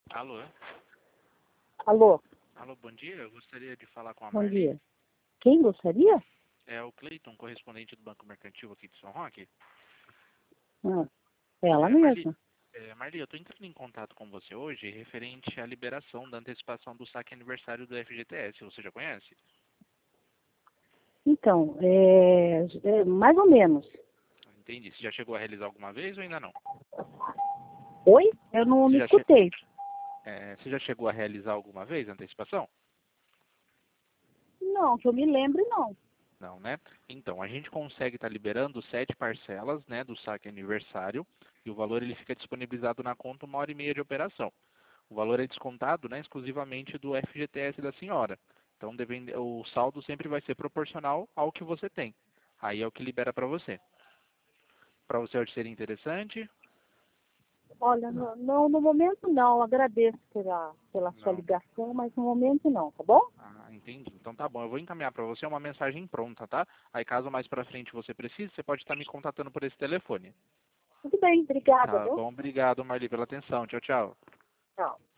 Alô? Alô, Alô, bom dia. Eu gostaria de falar com a bom Marli. dia. Quem gostaria? É o Cleiton, correspondente do Banco Mercantil aqui de São Roque. Ah, ela Marli, mesma. Marli, eu estou entrando em contato com você hoje referente à liberação da antecipação do saque aniversário do FGTS. Você já conhece? Então, mais ou menos. Entendi. Você já chegou a realizar alguma vez ou ainda não? Oi? Eu Você não já, che- escutei. Você já chegou a realizar alguma vez a antecipação? Não, que eu me lembre, não. Não, né? Então, a gente consegue estar liberando 7 parcelas, né, do saque aniversário e o valor ele fica disponibilizado na conta 1 hora e meia de operação. O valor é descontado, né, exclusivamente do FGTS da senhora. Então, o saldo sempre vai ser proporcional ao que você tem. Aí é o que libera para você. Para você hoje seria interessante? Olha, não, no momento não. Agradeço pela sua Não. ligação, mas no momento não, tá bom? Ah, entendi. Então tá bom. Eu vou encaminhar para você uma mensagem pronta, tá? Aí caso mais para frente você precise, você pode estar me contatando por esse telefone. Tudo bem, obrigada, Tá viu? bom? Obrigado, Marli, pela atenção. Tchau, tchau. Tchau.